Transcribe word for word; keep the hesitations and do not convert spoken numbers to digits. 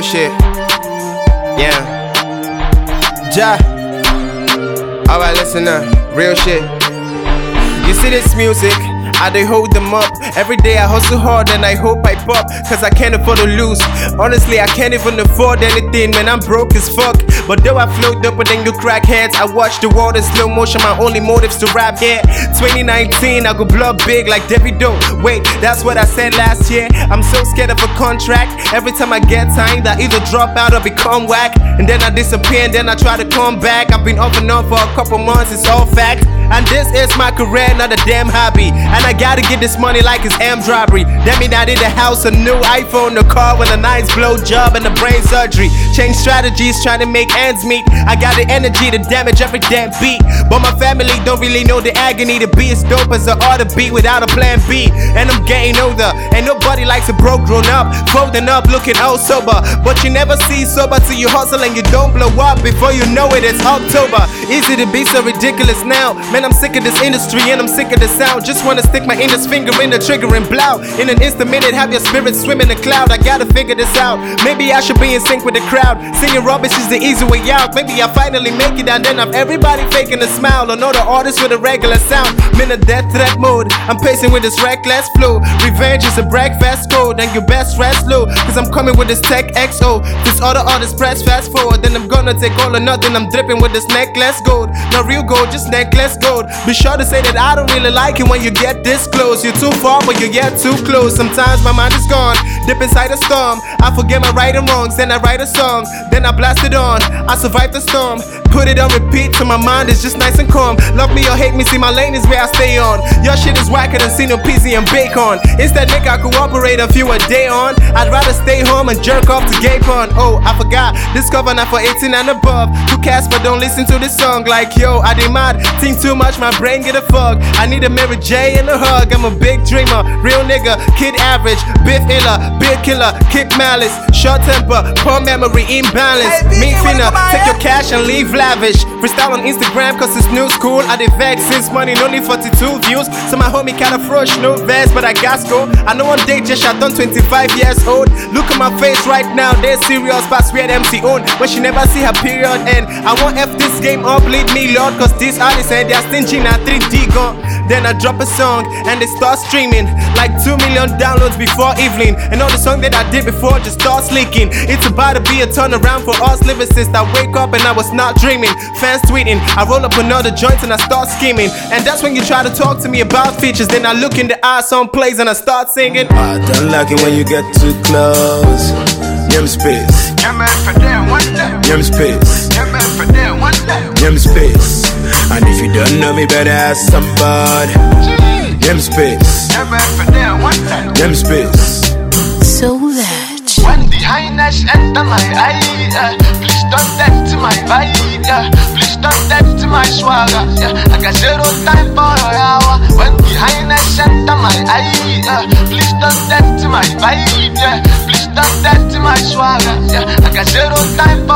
shit. Yeah. Ja. Alright, listen up. Real shit. You see this music? I dey hold them up. Every day I hustle hard and I hope I pop, cause I can't afford to lose. Honestly, I can't even afford anything, man, I'm broke as fuck. But though I float up with them you crackheads, I watch the world in slow motion, my only motive's to rap, yeah. twenty nineteen, I go blow up big like Davido. Wait, that's what I said last year. I'm so scared of a contract. Every time I get signed, I either drop out or become whack. And then I disappear and then I try to come back. I've been off and on for a couple months, it's all fact. And this is my career, not a damn hobby. And I gotta get this money like it's armed robbery. That mean I need a house, a new iPhone, a car with a nice blow job and a brain surgery. Change strategies, trying to make ends meet. I got the energy to damage every damn beat. But my family don't really know the agony to be as dope as I ought to be without a plan B. And I'm getting older, and nobody likes a broke grown up, folding up, looking all sober. But you never see sober till you hustle and you don't blow up. Before you know it, it's October. Easy to be so ridiculous now. Man, I'm sick of this industry and I'm sick of the sound. Just wanna stick my index finger in the trigger and blow. In an instant minute, have your spirit swim in the cloud. I gotta figure this out. Maybe I should be in sync with the crowd. Singing rubbish is the easy way out. Maybe I finally make it and then have everybody faking a smile. Another artist with a regular sound. I'm in a death threat mode. I'm pacing with this reckless flow. Revenge is a breakfast code and your best rest low. Cause I'm coming with this tech X O. This other artist press fast forward. Then I'm gonna take all or nothing. I'm dripping with this necklace gold. Not real gold, just necklace gold. Be sure to say that I don't really like it when you get this close. You're too far but you get too close. Sometimes my mind is gone, dip inside a storm. I forget my right and wrongs, then I write a song. Then I blast it on, I survive the storm. Put it on repeat till my mind is just nice and calm. Love me or hate me, see my lane is where I stay on. Your shit is whacker than Sino P Z and Bacon. Instead make I cooperate a few a day on. I'd rather stay home and jerk off to gay porn. Oh, I forgot, Discover not for eighteen and above. Who cares but don't listen to this song. Like yo, I did mad, think too much, my brain get a fog. I need a Mary J and a hug. I'm a big dreamer, real nigga, kid average, Biff iller, big killer, kick malice, short temper, poor memory, imbalance. Me finna, take your cash and leave lavish. Freestyle on Instagram cause it's new school. I did vex since money, only forty-two views. So my homie kinda fresh, no vest, but I got go. I know one day just shot done twenty-five years old. Look at my face right now, they're serious, pass weird M C own. When she never see her period end. I won't F this game up, lead me Lord. Cause this artist said they're stingy, now three D gone. Then I drop a song and they start streaming. Like two million downloads before evening. And all the song that I did before just starts leaking. It's about to be a turnaround for us lyricists. I wake up and I was not dreaming. Fans tweeting, I roll up another joint and I start scheming. And that's when you try to talk to me about features. Then I look in the eyes, some plays and I start singing. I don't like it when you get too close. Yum space. Yum for them one day. Yum space. Yum for them one day. Yum space. And if you don't know me, better ask somebody. Yum space. Yum for them one day. Yum space. So that when the highness enter my eye, uh, please don't that to my vibe, uh, please don't that to my swagger. Yeah, I got zero time for your hour. When the highness enter my eye, uh, please don't that to my vibe, yeah, please don't that to my swagger. Yeah, I got zero time